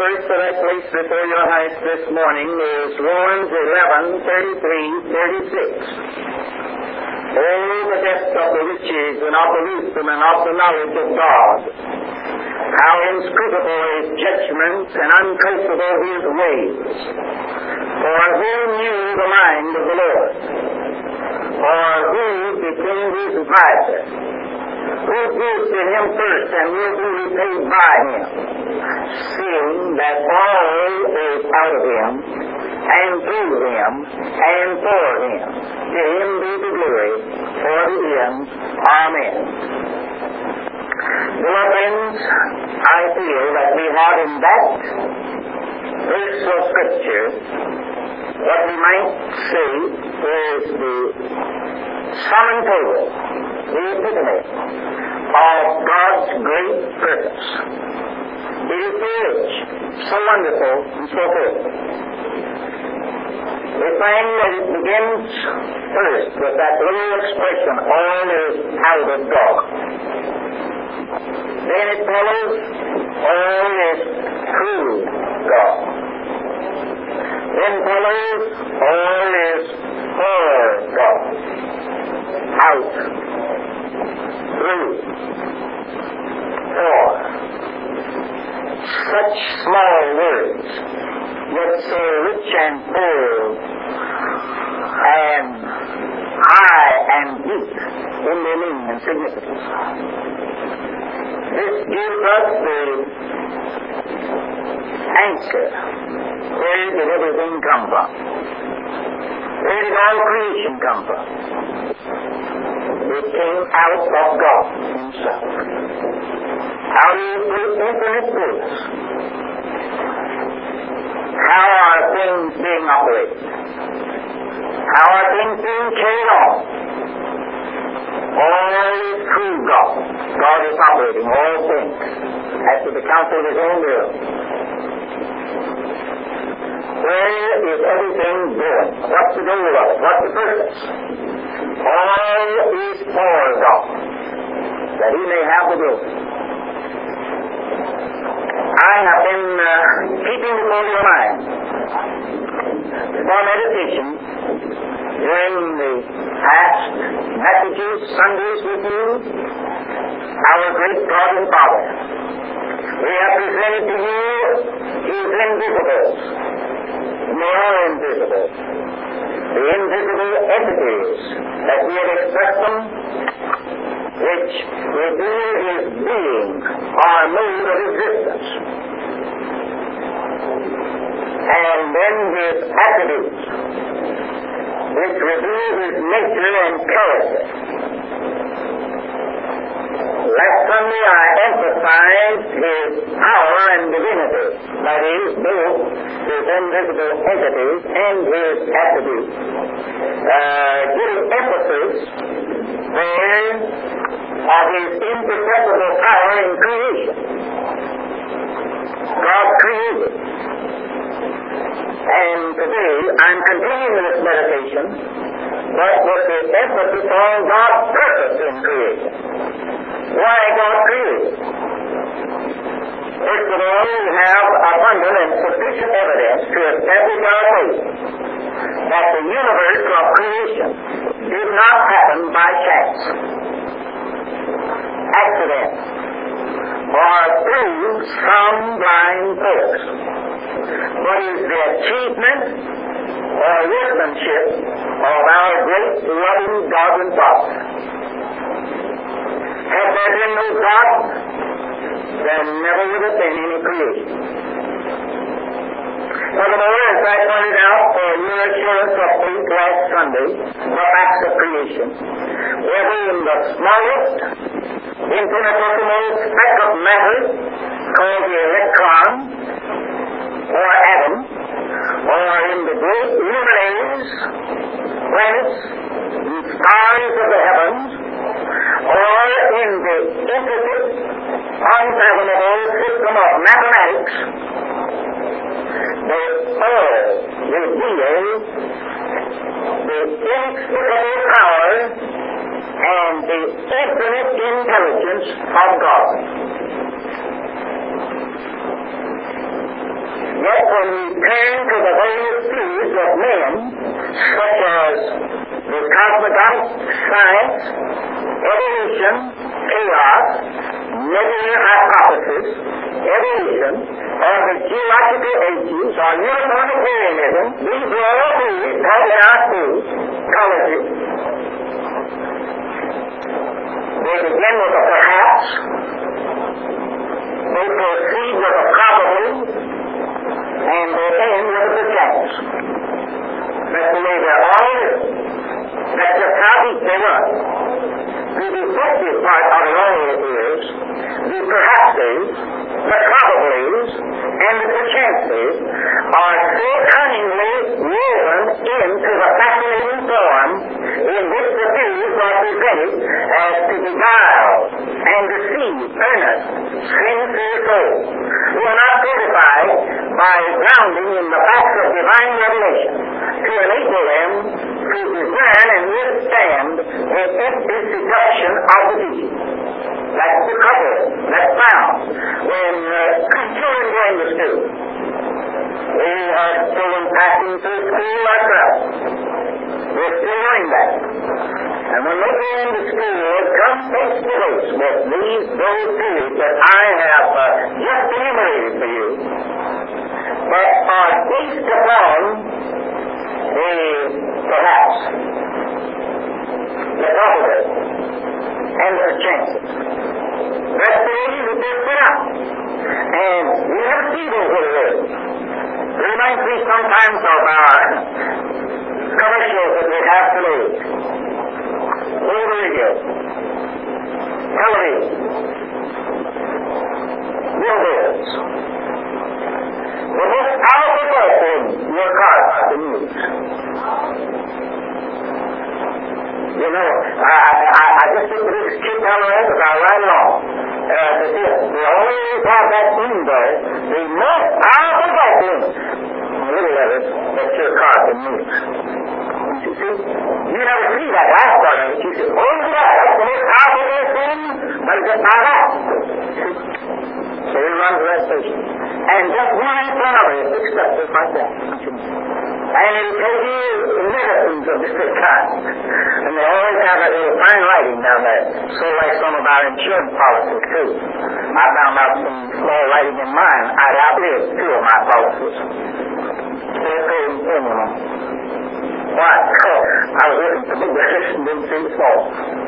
verse that I place before your eyes this morning is Romans 11:33-36. Oh, the depth of the riches and of the wisdom and of the knowledge of God. How inscrutable His judgments and untraceable His ways. For who knew the mind of the Lord? Or who became His advisor? Who gives to Him first and will be repaid by Him? Seeing that all is out of Him, and through Him, and for Him. To Him be the glory for the end. Amen. Beloved friends, I feel that we have in that verse of Scripture what we might say is the sum and total, the epitome of God's great purpose. It is so rich, so wonderful, and so good. We find that it begins first with that little expression, all is out of God. Then it follows, all is through God. Then follows, all is for God. Out, through, for. Such small words, yet so rich and full and high and deep in their meaning and significance. This gives us the answer. Where did everything come from? Where did all creation come from? It came out of God Himself. Out of His infinite goodness. How are things being operated? How are things being carried on? All is through God. God is operating all things after the counsel of His own will. Where is everything going? What's the goal of it? What's the purpose? All is for God, that He may have the glory. I have been keeping before your mind for meditation during the past messages, Sundays with you, our great God and Father. We have presented to you His invisibles. They are invisible. The invisible entities that we have expressed them, which reveal His being or mode of existence. And then His attributes, which reveal His nature and character. Last Sunday I emphasized His power and divinity, that is, both His invisible entities and His attributes, giving emphasis there of His imperceptible power in creation. God created. And today I'm continuing this meditation, but with the emphasis on God's purpose in creation. Why God created? First of all, we have abundant and sufficient evidence to establish our faith that the universe of creation did not happen by chance, accident, or through some blind force, but is the achievement or workmanship of our great loving God and Father. Had there been no God, there never would have been any creation. Furthermore, as I pointed out for your assurance of faith last Sunday, the facts of creation, whether in the smallest, infinitesimal speck of matter called the electron or atom, or in the great luminaries, planets, and stars of the heavens, or in the intricate, unfathomable system of mathematics, they all reveal the inexplicable power and the infinite intelligence of God. when we turn to the various theories of men, such as the cosmogonic science, evolution, chaos, nebular hypothesis, evolution, or the geological ages, or uniformitarianism, these are all theories taught in our schools, colleges. They begin with a perhaps, they proceed with a probably, and they end with a perchance. That's the way they're all written. That's just how deep they run. The defective part of it all is the perhapses, the probablys, and the perchances are so cunningly woven into the fascinating form in which the theories are presented as to beguile and deceive earnest, sincere souls who are not fortified by grounding in the facts of divine revelation to enable them to discern and withstand the empty seduction of the deep. That's the trouble that's found when children go into school. We are children passing through school ourselves. We're still learning that. And when they go into school, they come face to face with those theories that I have just enumerated for you, that are based upon perhaps the probability and the chances. That's the way that they're put out. And we never see those little words. It reminds me sometimes of our commercials that we have today. Over radio, television, billboards. The most powerful voice in your car is the news. You know, I just think this kid down there as I ride along. The only part that's in there, the most powerful voice in little letters, that's your car can move. You see, you never see that last part of it. You say, oh, yeah, that's the most powerful voice in, but it's just not that. So we run to that station. And just one after another, it's fixed up just like that. And it'll tell you medicines of different kinds. And they always have that little fine writing down there. So like some of our insurance policies, too. I found out some small writing in mine. I'd outlived 2 of my policies. They're paying premium. Why? I was looking for big letters and didn't see the small.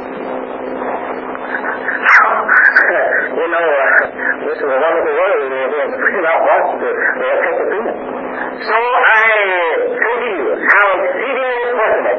You know, this is a wonderful word. They're figuring out what to take a premium. So I say to you how exceedingly fortunate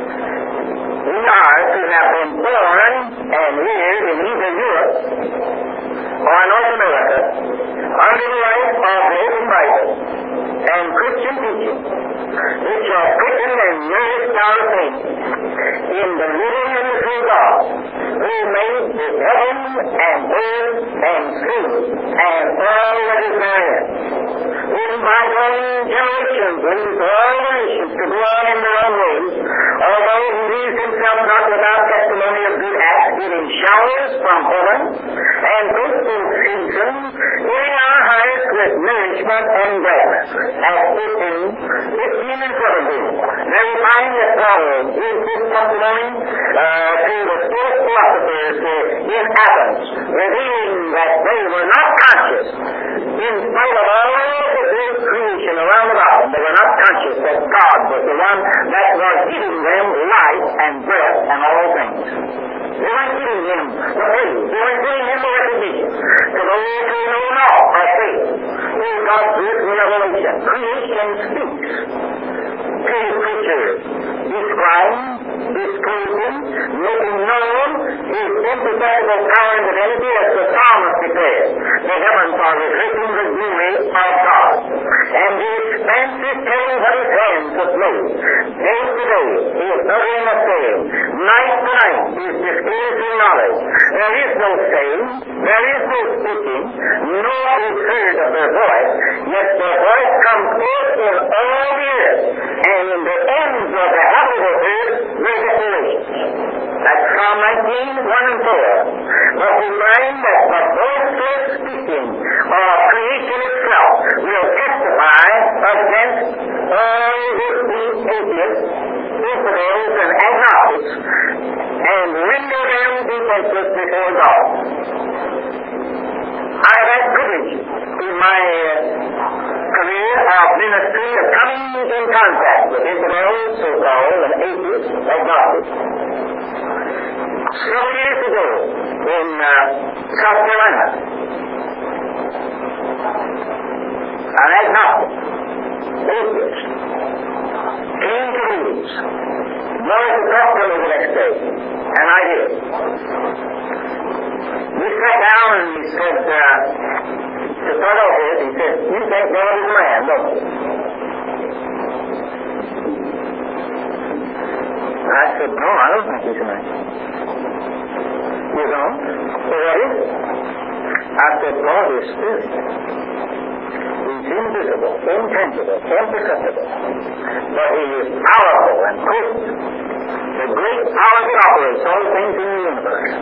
we are to have been born and reared in either Europe or North America under the light of the open Bible and Christian teaching, which are quickened and nourished our faith in the living and the true God, who made the heaven and earth and sea and all that is therein, who by going generations leads all the nations to go on in their own ways, although he leaves himself not without testimony of good acts, giving showers from heaven and fruitful seasons, filling our hearts with nourishment and gladness. As 15 and 17. Then we find that Paul gives this testimony to the fourth philosophers in Athens, revealing that they were not conscious, in spite of all the great creation around about them, they were not conscious that God was the one that was giving them life and breath and all things. They weren't giving him the praise. They weren't giving him the recognition. To those who know not by faith, in God's written revelation, creation speaks to his creatures, describing, disclosing, making known his imperceptible power and divinity, as the psalmist declares. The heavens are reflecting the glory of God, and the expanse is telling what his hands have made. Day to day he is uttering a saying. Night to night he is disclosing knowledge. There is no saying, there is no speaking, nor is heard of their voice, yet their voice comes forth in all the earth, and in the ends of the habitable earth their declarations. That's Psalm 19, 1 and 4. But we find that the voiceless speaking of creation itself will testify would-be atheists, infidels, and agnostics, and render them defenseless before God. I have had privilege in my career of ministry of coming in contact with infidels, so-called, and atheists, agnostics. Several years ago in South Carolina, an agnostic, atheist, came to meetings, wanted to talk to me the next day, and I did. We sat down and he said, to start off with, he said, you think God is a man, don't you? I said, no, I don't think he's a man. You don't? So what is it? I said, God is spirit. He's invisible, intangible, imperceptible. But he is powerful and quick. The great power that operates all things in the universe.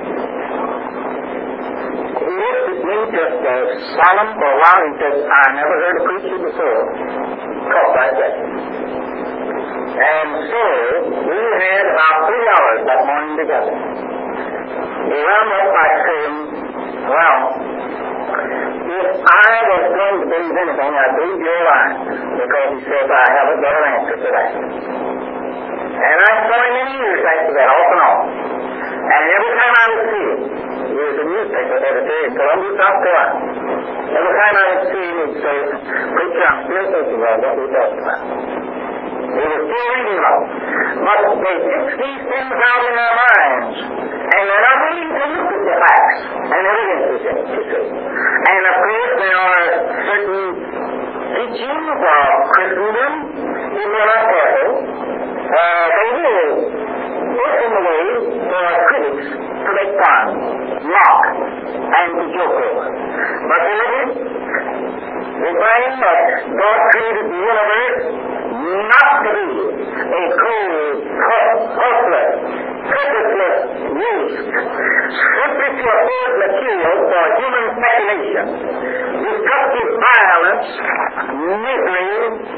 He looked at me just as solemn for a while. He said, I never heard a preacher before talk like that. And so, we had about 3 hours that morning together. He wound up by saying, well, if I was going to believe anything, I'd believe you're lying. Because he says, I have a better answer to that. And I saw him many years after that, off and on. And every time I would see him, he was a newspaper editor in Columbia, South Carolina. Every time I would see him, he'd say, preacher, I'm still thinking about what we talked about. They were still reading about it. But they fix these things out in their minds. And they're not willing to look at the facts and evidence is in it, you see. And of course there are certain teachings of Christendom, if they're not careful, they will work in the way for critics to make fun, mock, and to joke over. But beloved, we find that God created the universe not to be a cold, hopeless, purposeless waste, simply to afford material for human speculation, destructive violence, misery,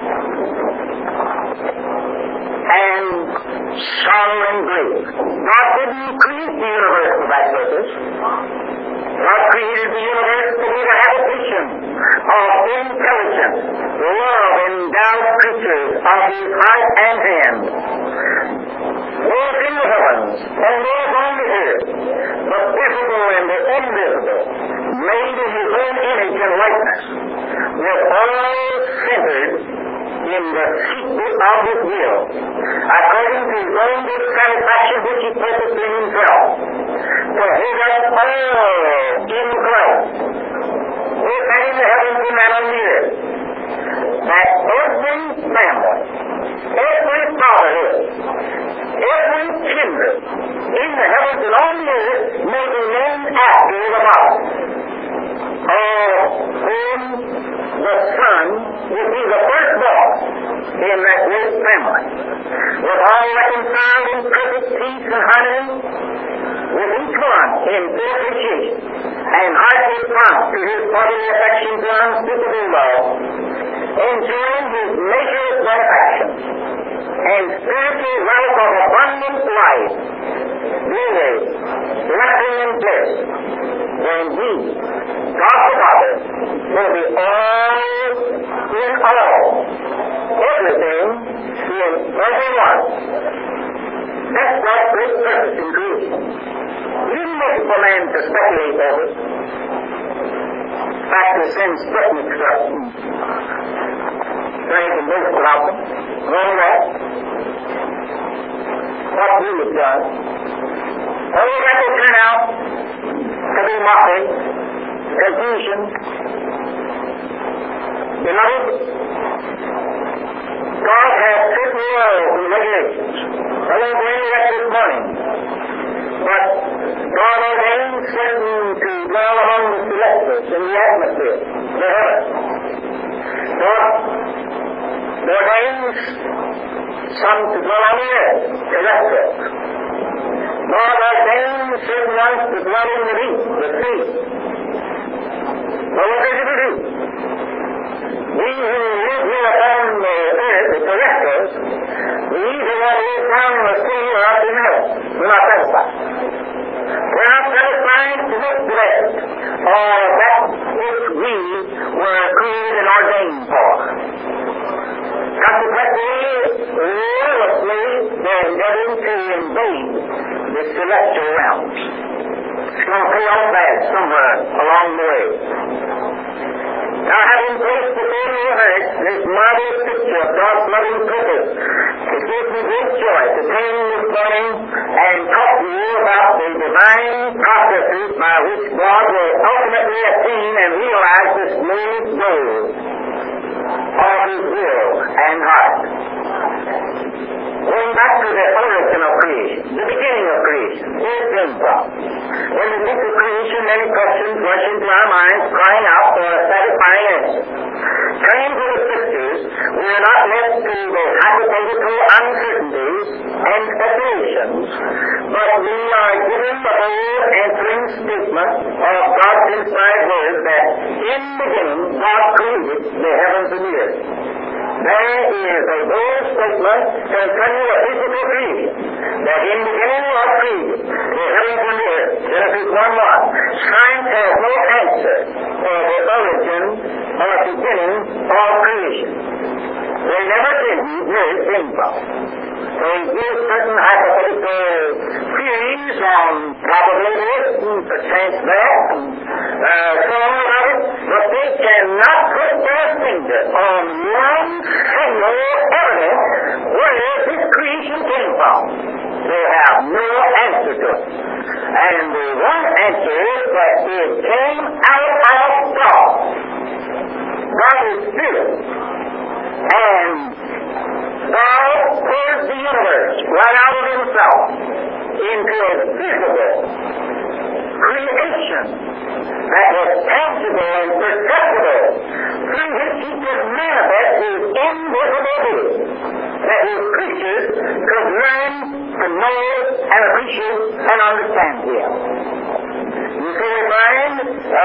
and sorrow and grief. God didn't create the universe for that purpose. God created the universe to be the habitation of intelligent, love-endowed creatures of His heart and hand. Those in the heavens and those on the earth, the visible and the invisible, made in His own image and likeness, were all centered in the secret of His will, according to His own good satisfaction which He purposed in Himself, to hold us all in Christ, both in the heavens and on the earth, that every family, every fatherhood, every kindred in the heavens and on the earth may be named after the Father, of whom the Son will be the firstborn in that great family, with all reconciled in perfect peace and harmony, with each one in full appreciation, and heartily prompt to His fatherly affections and unspeakable love, enjoying His measureless benefactions, and spiritual wealth of abundant life, really blessing and bliss, when He, God the Father, will be all in all, everything in everyone. That's God's great purpose in creation. He didn't make it for man to speculate over it. In fact, He sends Sputnik stuff. Trying to boast about them. All that. What He has done. All that will turn out to be mockery, confusion. Beloved, God has certain laws and regulations. I won't go into that this morning. But God ordained certain to dwell among the celestials in the atmosphere, the heavens. God ordains some to dwell on the earth, terrestrials. God ordained certain ones to dwell in the deep, the sea. But what is it to do? We who live here upon the earth, the terrestrials, down in the sea or up in heaven. We're not satisfied. We're not satisfied to look blessed or that which we were created and ordained for. Consequently, relentlessly, they're endeavoring to invade the celestial realms. It's going to pay off bad somewhere along the way. Now, having placed before you heard this marvelous picture of God's loving purpose, it gives me great joy to come this morning and talk to you about the divine processes by which God will ultimately attain and realize this glorious goal of His will and heart. Going back to the origin of creation, the beginning of creation, where it came from. When we think of creation, many questions rush into our minds, crying out for a satisfying answer. Turning to the Scriptures, we are not left to the hypothetical uncertainties and speculations, but we are given the whole answering statement of God's inspired word that in the beginning God created the heavens and the earth. There is a bold statement concerning the physical creation, that in the beginning was created the heavens and the earth. Genesis 1:1. Science has no answer for the origin or beginning of creation. They never tell you where it came from. They give certain hypothetical theories on probably this and perchance that, and so on about it, but they cannot put their finger on one single evidence where this creation came from. They have no answer to it. And the one answer is that it came out of God. God is spirit. And God poured the universe right out of Himself into a visible creation that was tangible and perceptible, through which He could manifest His invisible being, that His creatures could learn to know and appreciate and understand Him. And so we find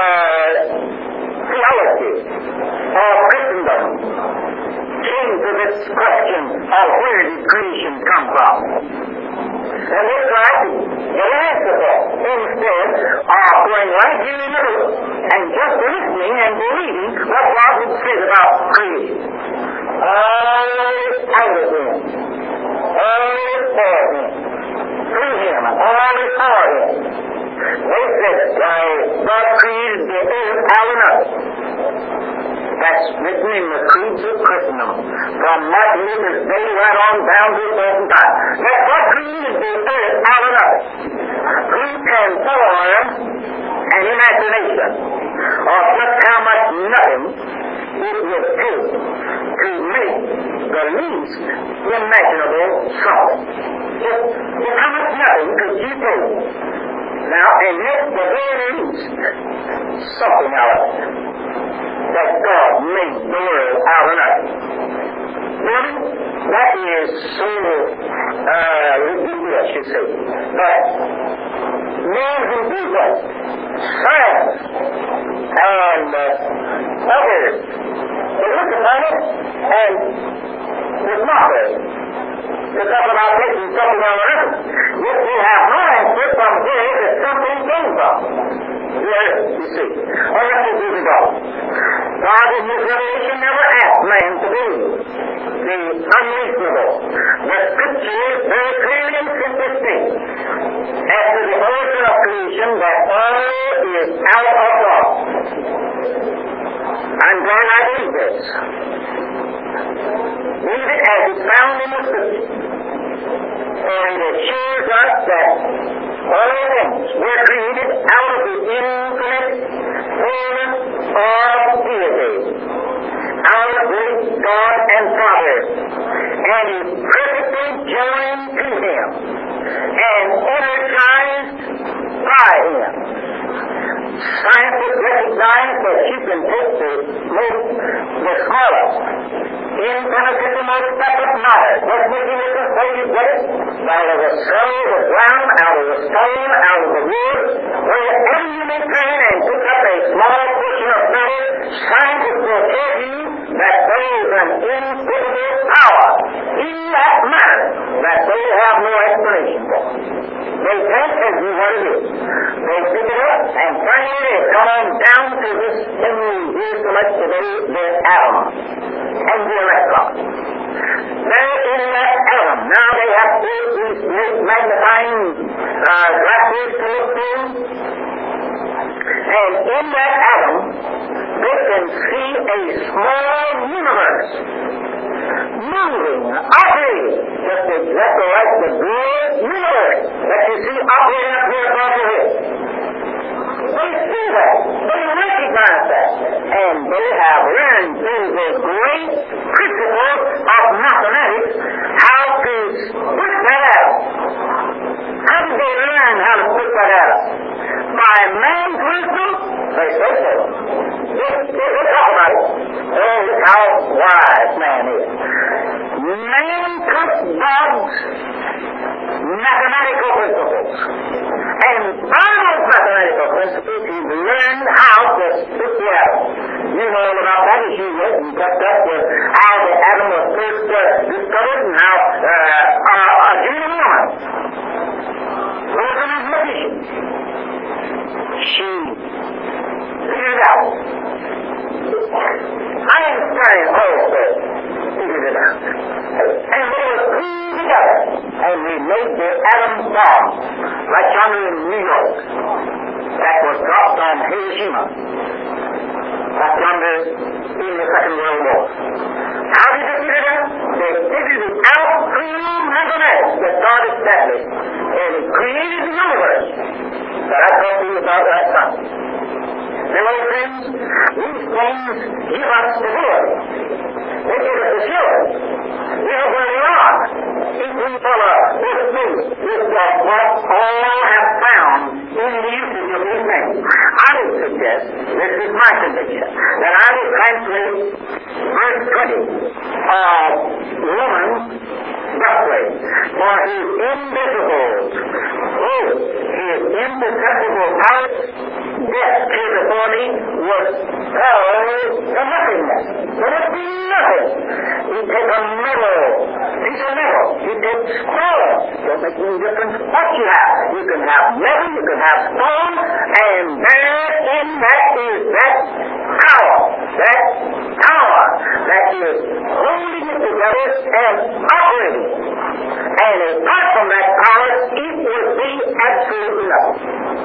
theology of Christendom came to this question of where did creation come from. And they tried to get an answer for it, instead of going right here in the middle and just listening and believing what God had said about creation. All is out of Him. All is for Him. Through Him. All is for Him. They said, God created the earth out of nothing. That's written in the creeds of Christendom, from Martin Luther's day right on down to the present time. That God created the earth out of nothing. Who can form an imagination of just how much nothing it would take to make the least imaginable something? Just how much nothing could you take? Now, and make the very least something out of it. That God made the world out of nothing. Really? That is so ridiculous, you see. But men who do that, science and others, they look upon it and it's not there. It's not about making something on earth. Yet we have no answer from where that something came from. Yes, you see. Or let me do the God. God in His revelation never asked man to believe the unreasonable. The Scripture is very clearly and simply states as to the origin of creation that all is out of God. I'm glad I believe this. Read it as it's found in the Scripture. And it assures us that all things were created out of the infinite fullness of deity, out of great God and Father, and is perfectly joined to Him, and energized by Him. Science has recognized that you can take the smallest, infinitesimal speck of matter, just making it as though you get it, out of the soil, the ground, out of the stone, out of the wood, wherever you may turn and pick up a small portion of matter, scientists will tell you that is an invisible power in that matter that they have no explanation for. They think as to what it is. They pick it up and finally they come on down to this thing we hear so much today, the atom and the electron. There in that atom, now they have these great magnifying glasses to look through, and in that atom they can see a small universe moving, operating, just exactly like the great universe that you see operating up here above your head. They see that. They recognize that. And they have learned through the great principles of mathematics how to put that out. How did they learn how to put that out? By man's wisdom? They say so. We'll talk about it. Oh, look how wise man is. Man took God's mathematical principles. And by those mathematical principles, he learned how to split the atom. You know all about that as you went and kept up with how the atom was first discovered and how a human woman was a mathematician. She figured it out. Einstein also figured it out. And they were three together. And we made the atom bomb, like yonder in New York, that was dropped on Hiroshima, back yonder in the Second World War. How did they figure it out? They figured it out through mathematics that God established. And He created the universe that I told you about last Sunday. Fellow friends, these things give us stability. They give us assurance. We know where we are. If we follow this truth, this is what all have found in the usage of these things. I would suggest, this is my conviction, that I would translate verse 20 of Romans this way. For His invisible truth, His indefensible power, death came before me, was held to nothingness. There would be nothing. You take a metal, piece of metal, you take stone. Don't make any difference what you have. You can have metal, you can have stone, and there in that is that power that is holding it together and operating. And apart from that power, it would be absolutely nothing.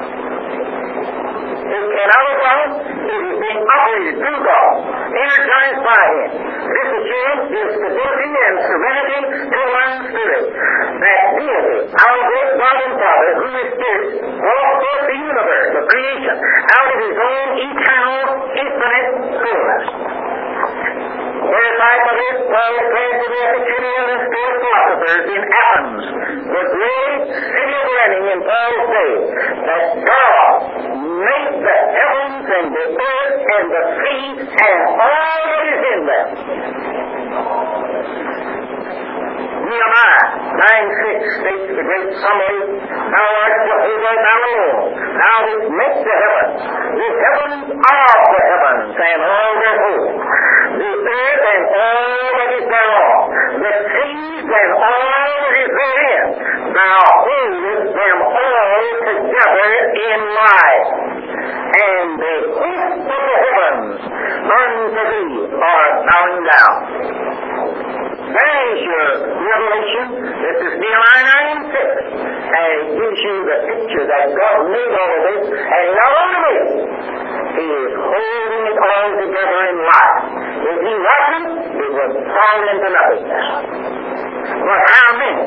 It cannot alone. It is being operated through God, energized by Him. This assurance gives stability and serenity to one's spirit. That deity, our great God and Father, who is Spirit, brought forth the universe, the creation, out of His own eternal, infinite fullness. Verified by this, Paul declared to the Epicurean and Stoic philosophers in Athens, the great city of learning in Paul's day, that God made the heavens and the earth and the sea and all that is in them. Nehemiah 9:6 states the great summary, Thou art Jehovah, Thou alone, Thou didst make the heavens are the heavens and all their host, the earth and all that is thereon, the seas and all that is therein. Thou holdest them all together in life. And the hosts of the heavens unto Thee are bowing down. There is your revelation. This is Nehemiah 9:6. And it gives you the picture that God made all of this. And not only He is holding it all together in life. If He wasn't, it would fall into nothingness. But how many?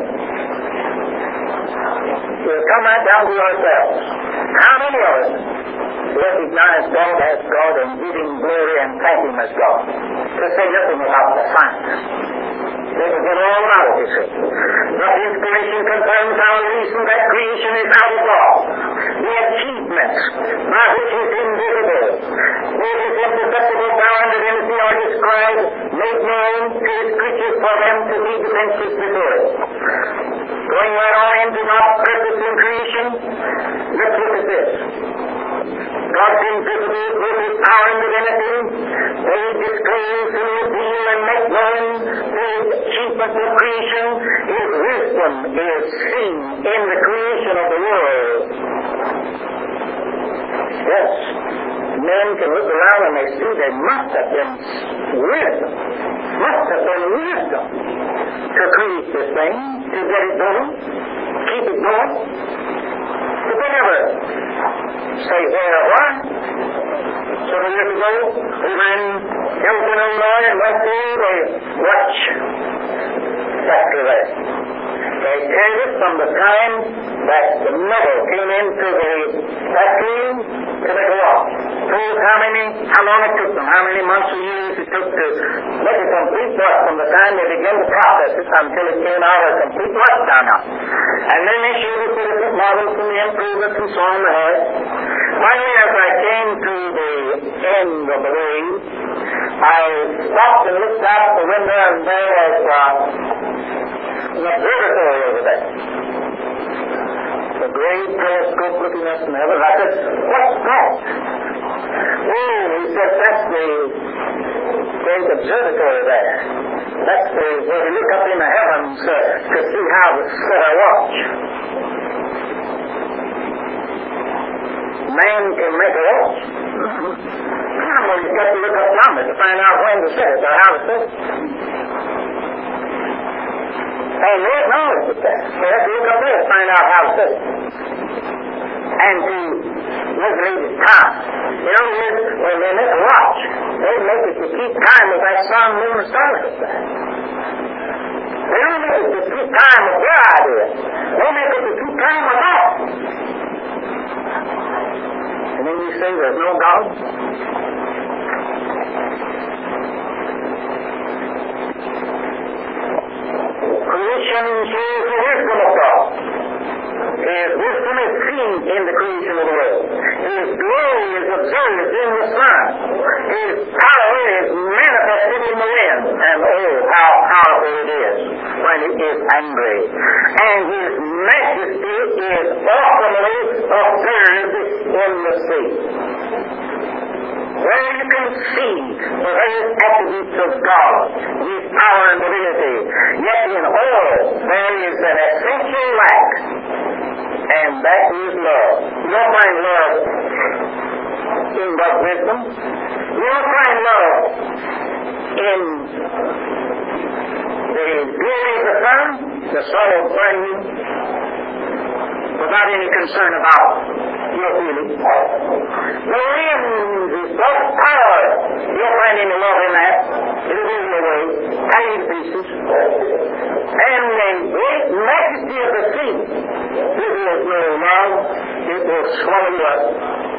We'll come right down to ourselves. How many of us recognize God as God and give Him glory and thank Him as God? To say nothing about the science. They forget all about it, you see. But inspiration confirms our reason that creation is out of God. The achievements by which is invisible, with His imperceptible power and divinity are described, made known to His creatures for them to be defenseless before it. Going right on into God's purpose in creation, let's look at this. God's invisible with His power and divinity, they disclose and reveal and sequence of creation, His wisdom is seen in the creation of the world. Yes, men can look around and they see there must have been wisdom to create this thing, to get it going, keep it going. But they never say where or why. Several years ago, we were in Hilton, Illinois, and went through a watch factory there. They tell us from the time that the metal came into the factory to make a watch. Told how long it took them, how many months or years it took to make a complete watch from the time they began to process it until it came out a complete watch down now. And then they showed us the different models and the improvements and so on and on. Finally, as I came to the end of the way, I stopped and looked out the window, and there was an observatory over there. A great telescope looking up in heaven. I said, "What's that?" "Oh," he said, "that's the great observatory there. That's where we look up in the heavens to see how to set our watch." Man can make a watch. Well, you've got to look up from it to find out when to set it or how to set it. And they acknowledge with that. They have to look up there to find out how to set it. And to regulate its time. You know, when they make a watch, they make it to keep time with that sun, moon, and stars up there. They don't make it to keep time with their idea. They make it to keep time with us. And then you say there's no God? Creation shows the wisdom of God. His wisdom is seen in the creation of the world. His glory is observed in the sun. His power is manifested in the wind. And oh, how powerful it is when it is angry. And His majesty is awesomely observed in the sea. Where you can see the various attributes of God, His power and divinity, yet in all there is an essential lack, and that is love. You don't find love in God's wisdom. You don't find love in the glory of the sun. The sun will burn you without any concern about your feelings. The wind is God's power. You don't find any love in that. It will be away, tiny pieces. And the great majesty of the sea, this is no love. It will swallow you up.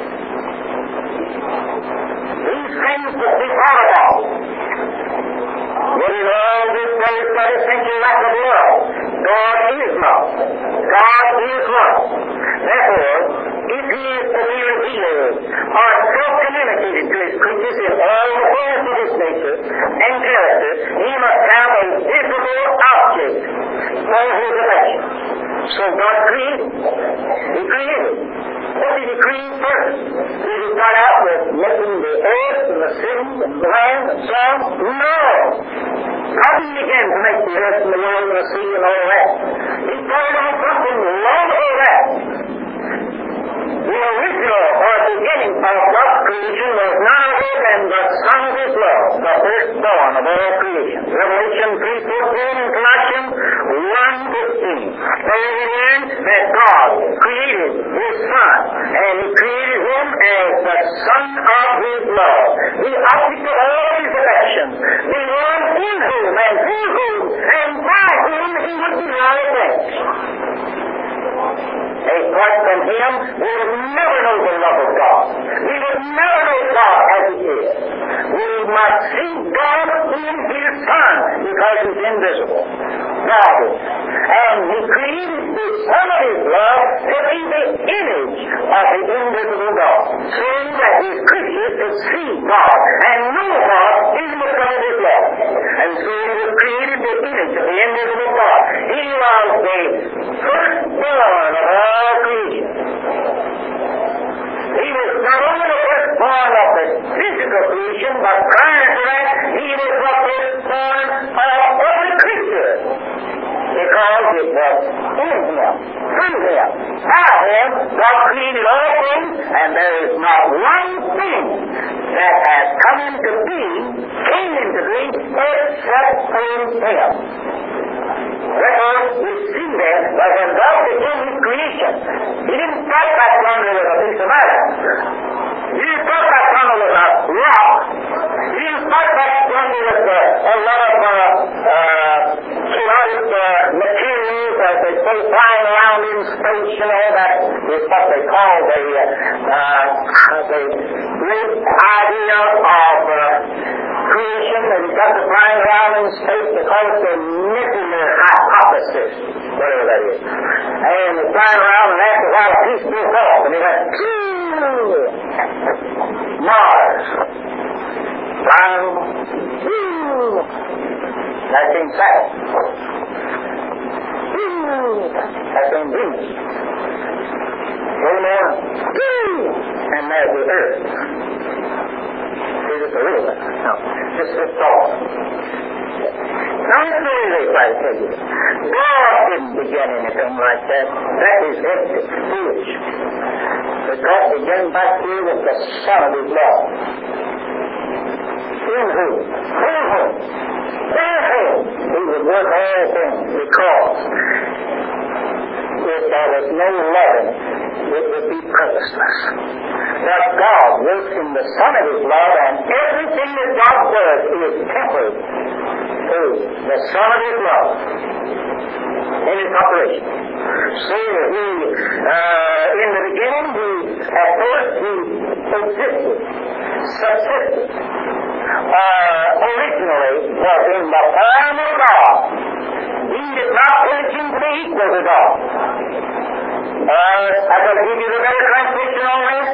These things must be thought about. But in all this there is that essential lack of love. God is love. God is love. Therefore, if He is to be revealed or self-communicated to His creatures in all the fullness of His nature and character, He must have a visible object for His affection. So God created. He created. What did He create first? Did He start out with making the earth and the sea and the land and so on? No! How did He begin to make the earth and the world and the sea and all that? He started on something long before that. The original or beginning of God's creation was none other than the Son of His love, the firstborn of all creation. Revelation 3:14 and Colossians 1:15. There we learn that God created His Son, and He created Him as the Son of His love, the object of all His affection, the one in whom and through whom and by whom He would do all things. Apart from Him, we would never know the love of God. We would never know God as He is. We must see God in His Son because He's invisible. God is. And He created the Son of His love to be the image of the invisible God, so that His creatures could see God and know God in the Son of His love. And so He was created the image of the invisible God. He was the firstborn of all creation. He was not only the firstborn of the physical creation, but prior to that, He was the firstborn of every creature in Him, through Him, by Him, God created all things, and there is not one thing that has come into being, came into being, except through Him. Therefore, we see that when God began His creation, He didn't start that thunder with a piece of iron. He didn't start that thunder with a rock. He didn't start that thunder with a lot of chaotic materials, as they say, flying around in space. You know, that is what they call the great idea of creation, that he got to flying around in space. They call it the nuclear hypothesis, whatever that is. And he's flying around, and after a while a piece broke off, and he went, Mars. Flying, that's in Saturn. That's in Venus. Amen. And there's the Earth. Is it the real one? No. Just this thought. Now, it's really this, I tell you. God didn't begin anything like that. That is empty, foolish. But God began back here with the Son of His love. In whom? For whom? For whom? He would work all things, because if there was no love in it, it would be purposeless. But God works in the Son of His love, and everything that God does is tempered through the Son of His love in His operation. So in the beginning, at first He existed, subsisted, originally was in the form of God. He did not pretend to be equal to God. I'm going to give you the better translation on this.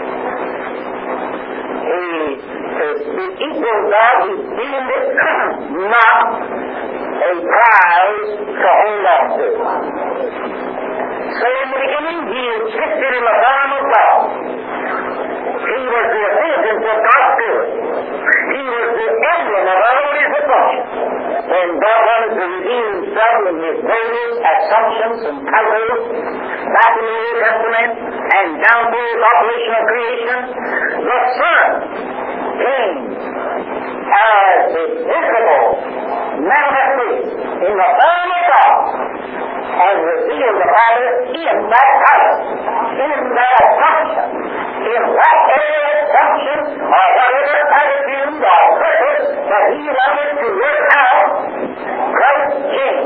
The equal God, He deemed it not a prize to hold on to. So in the beginning, He existed in the form of God. He was the effulgence of God's Spirit. He was the emblem of all His functions. When God wanted to reveal Himself in His various assumptions and titles, back in the New Testament, and down to His operation of creation, the Son came as the visible manifestation in the form of God, and revealed the Father in that title, in that assumption, in whatever assumption or whatever attitude or purpose that He wanted to work out. Christ came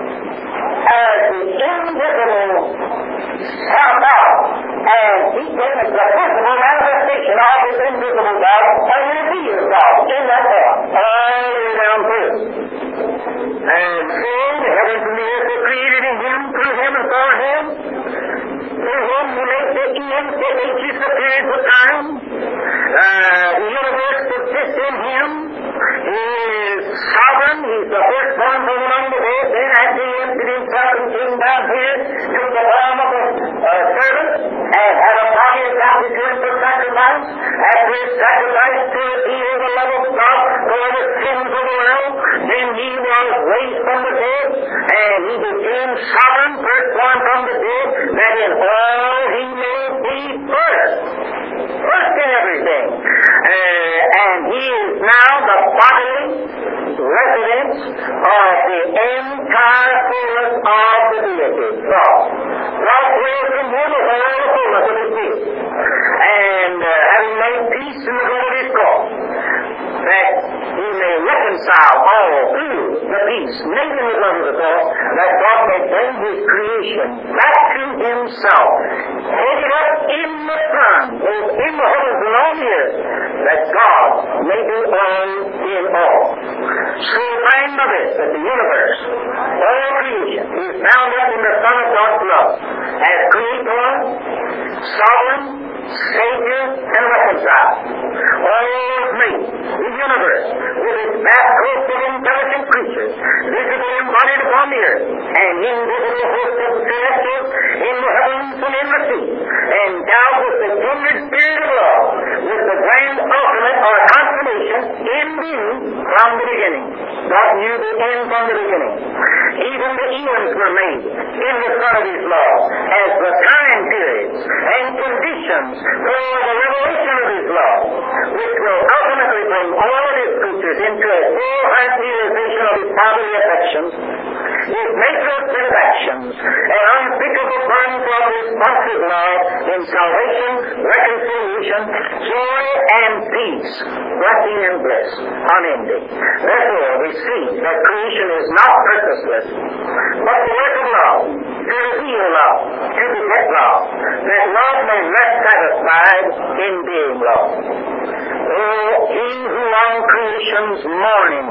as the invisible Son of God, and He came as the visible manifestation of His invisible God, and revealed God in that form, all the way down through. And so the heavens and the earth were created in Him, through Him, and for Him. Through Him He made the eons, the ages, the periods of time. The universe subsists in Him. He is sovereign. He's the firstborn from among the dead. Then after He emptied Himself and came down here, took the form of a servant, and had a body adopted to Him for sacrifice. After His sacrifice to reveal the love of God for the sins of the world, then He was raised from the dead, and He became sovereign, firstborn from the dead, that in all He may be first in everything. And He is now the bodily residence of the entire fullness of the deity. God dwells in Him with all the fullness of His deity. And having made peace in the blood of His cross, that He may reconcile all through the peace made in the blood of the cross, that God may bring His creation back to Himself, taken up in the Son, both in the heavens and on the earth, that God may be all in all. So find by this that the universe, all creation, is bound up in the Son of God's love, as Creator, Sovereign, Savior, and Reconciler. All is made, the universe, with its vast host of intelligent creatures, visible embodied upon the earth, and invisible host of celestials in the heavens and in the sea, endowed with the kindred spirit of love, with the grand ultimate or consummation in view from the beginning. God knew the end from the beginning. Even the eons were made in the Son of His law as the time periods and conditions for the revelation of His law, which will ultimately bring all of His creatures into a full heart realization of His fatherly affections, His natural set of actions, an unspeakable burning for responsive love in salvation, reconciliation, joy, and peace, blessing and bliss, unending. Therefore, we see that creation is not purposeless, but the work of love, to reveal love, to beget love, that love may rest satisfied in being love. Oh, He who on creation's morning,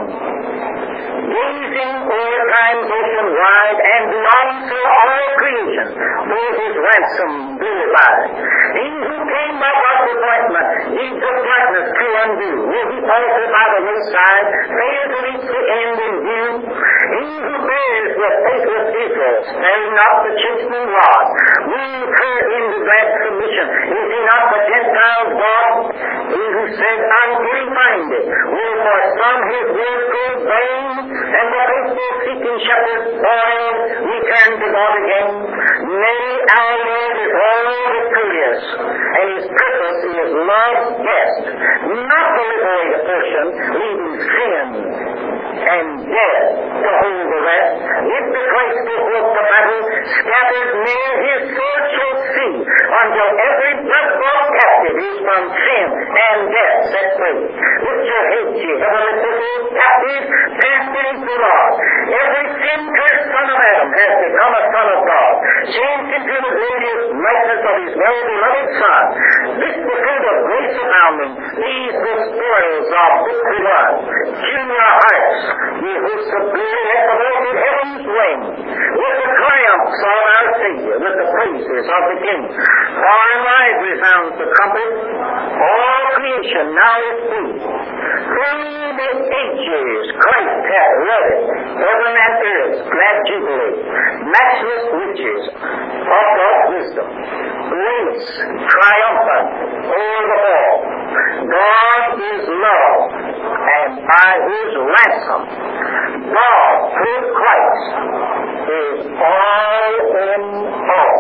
gazing over time's ocean wide and beyond through all creation, for His ransom glorified. He who came by God's appointment, deeds of darkness to undo, will He also by the wayside fail to reach the end in view? He who bears with faithless Israel, sparing not the chastening rod, moved her into glad submission. Is He not the Gentiles' God? He who said, unfree-minded, will for some His word prove vain, and the faithful seeking shepherd spoil, return to God again. Nay, our Lord is all victorious, and His purpose is love's best, not to liberate a portion, leaving sin and death to hold the rest. If the Christ will work the battle, scattered near His sword shall see, until every blood-bought captive is from sin and death set free. Lift your heads, ye heavenly people, captive, cast into the Lord. Every sin-cursed son of Adam has become a son of God, changed into the glorious likeness of His well-beloved Son. This the fruit of grace abounding, these the spoils of victory won. Tune your hearts, ye hosts of glory, let the voice of heaven's ring, with the triumphs of our Savior, with the praises of the King. Far and wide resounds the trumpet, all creation now is free. Through the ages Christ hath wedded heaven and earth, glad jubilee, matchless riches of God's wisdom, grace triumphant over the fall. God is love, and by His ransom, God, through Christ, is all in all.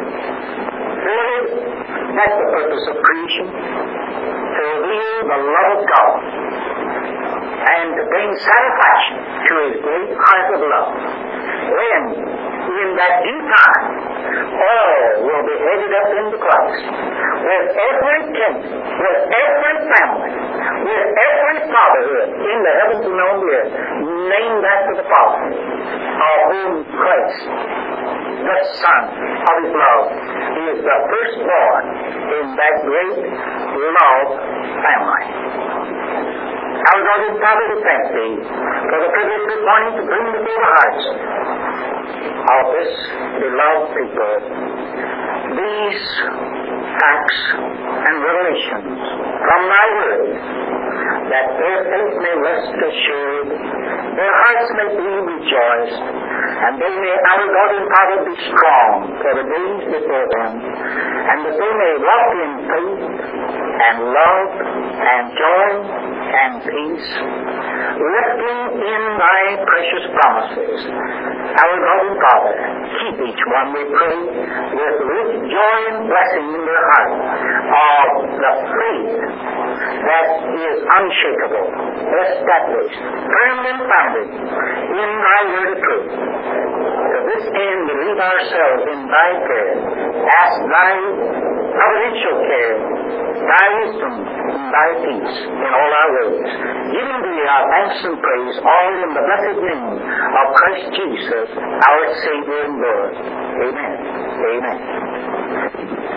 Really, that's the purpose of creation, to reveal the love of God and to bring satisfaction to His great heart of love. When, in that due time, all will be headed up into Christ, with every king, with every family, with every fatherhood in the heavens and on the earth, named after the Father, of whom Christ, the Son of His love, is the firstborn in that great love family. Our God and Father, we thank Thee for the privilege this morning to bring before the hearts of this beloved people these facts and revelations from Thy Word, that their faith may rest assured, their hearts may be rejoiced, and they may, our God and Father, be strong for the days before them, and that they may walk in faith and love and joy and peace, resting in Thy precious promises. Our God and Father, keep each one, we pray, with rich joy and blessing in their heart of the faith that is unshakable, established, firm and founded in Thy word of truth. To this end, we leave ourselves in Thy care, ask Thy providential care, Thy wisdom, and Thy peace in all our ways. Giving Thee our thanks and praise, all in the blessed name of Christ Jesus, our Savior and Lord. Amen. Amen.